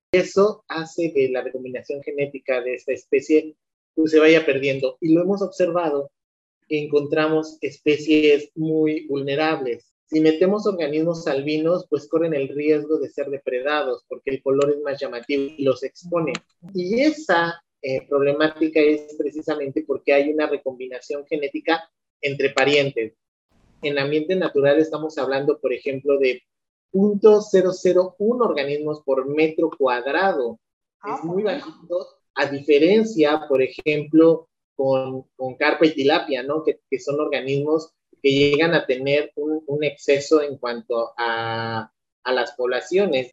Eso hace que la recombinación genética de esta especie pues, se vaya perdiendo. Y lo hemos observado que encontramos especies muy vulnerables. Si metemos organismos albinos, pues corren el riesgo de ser depredados porque el color es más llamativo y los expone. Y esa problemática es precisamente porque hay una recombinación genética entre parientes. En ambiente natural estamos hablando, por ejemplo, de 0.001 organismos por metro cuadrado. Es muy bajito, a diferencia, por ejemplo, con carpa y tilapia, ¿no? Que son organismos que llegan a tener un exceso en cuanto a las poblaciones.